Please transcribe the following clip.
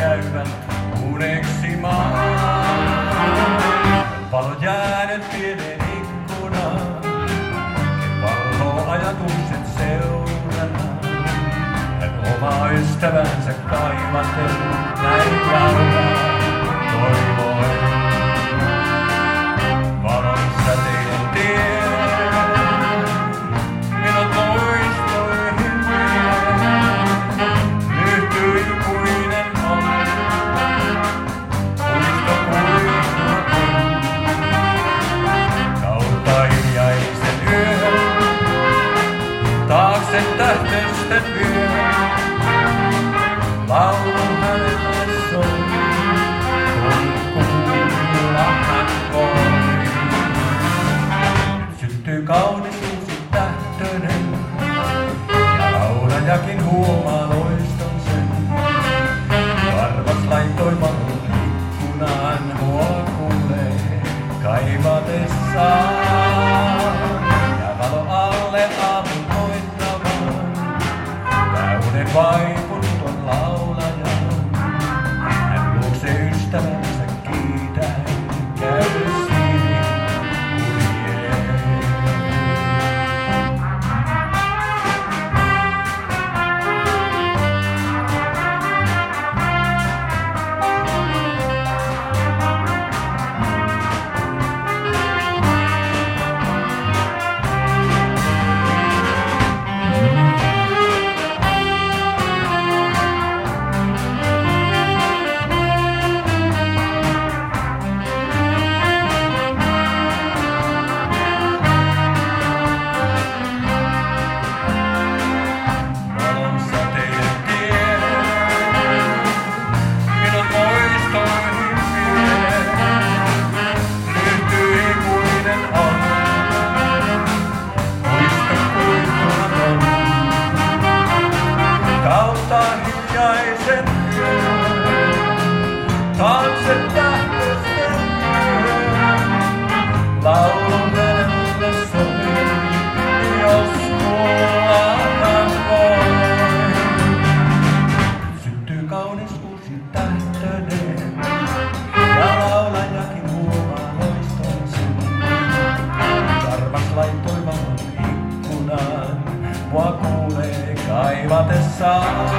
käyvät uneksimaan. Valo jäänyt pieneen ikkunaan, valloo ajatukset seurana. Hän omaa ystävänsä kaivaten näin laulaa toivoen. Valon säteinen tie, minut muistoihin vie. Lyhty ikuinen on, muisto kuinka on. Kautta hiljaisen yön, taakse tähtösten vyö. Laulu hänelle soi, kun kuulla hän voi. Nyt syttyy kaunis uusi tähtönen, ja laulajakin huomaa loiston sen. Arvas laittoi valon ikkunaan, mua kuulee kaivatessaan. Ja valo alle aamun koittamaan, tää unen vaipunut on laulajan. Hän luokse ystävänsä kiitäen kärsii kuljen. Hiljaisen yön, taakse tähtösten yön. Laulun hänelle soi, jos kuulla hän voi. Syttyy kaunis uusi tähtönen, ja laulajakin huomaa loiston sen. Arvas laittoi valon ikkunaan, mua kuulee kaivatessaan.